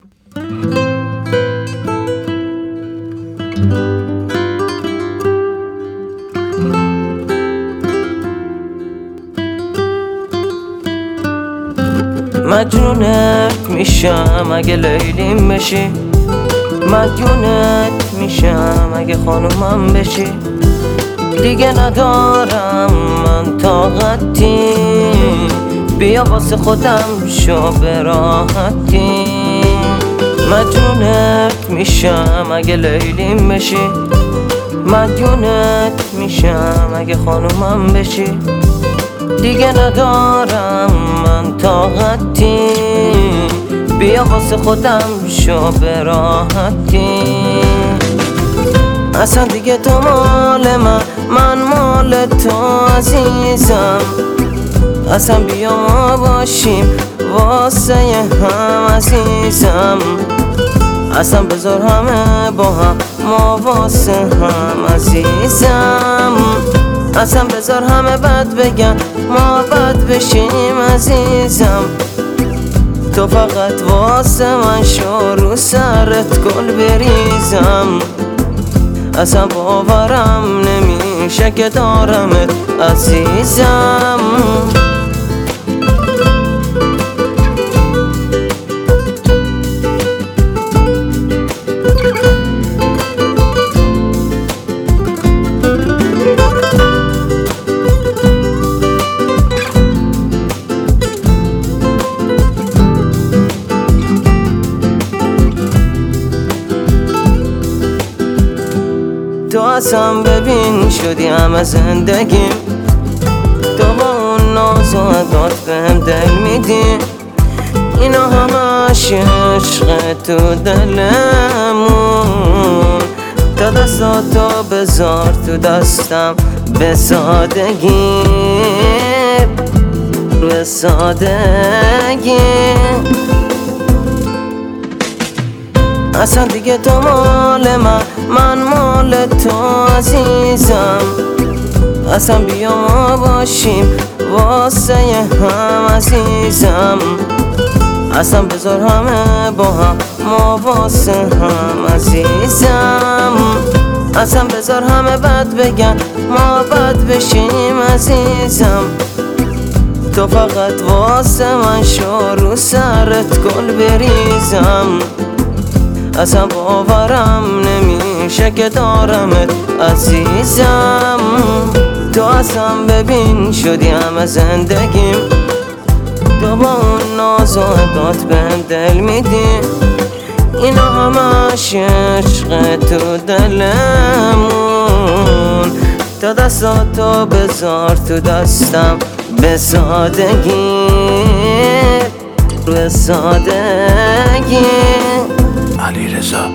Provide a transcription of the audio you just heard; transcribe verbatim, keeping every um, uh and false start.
مجنونت میشم اگه لیلیم بشی، مدیونت میشم اگه خانومم بشی. دیگه ندارم من طاقتی، بیا واسه خودم شو به راحتی. مجنونت میشم اگه لیلیم بشی، مدیونت میشم اگه خانومم بشی. دیگه ندارم من طاقتی، بیا واسه خودم شو به راحتی. اصلا دیگه تو مال من، من مال تو عزیزم. اصلا بیا ما باشیم واسه هم عزیزم. اصلا بذار همه با هم ما واسه هم عزیزم. اصلا بذار همه بد بگن ما بد بشیم عزیزم. تو فقط واسه من شو رو سرت گل بریزم. اصلا باورم نمیشه که دارمت عزیزم. تو اصلا ببین شدی همه زندگیم، تو با اون ناز و عدات بهم دل میدی. اینا همش عشق تو دلمون. تا دستاتو بذار تو دستم به سادگی، به سادگی. اصلا دیگه تو مال من، من مال تو عزیزم. اصلا بیا ما باشیم واسه هم عزیزم. اصلا بذار همه با هم ما واسه هم عزیزم. اصلا بذار همه بد بگن ما بد بشیم عزیزم. تو فقط واسه من شو رو سرت گل بریزم. اصلا باورم نمیشه که دارمت عزیزم. تو اصلا ببین شدی همه زندگیم، تو با اون ناز و عدات بهم دل میدی. اینا همش عشق تو دلمون. تا دستاتو بذار تو دستم به سادگی، به سادگی. علیرضا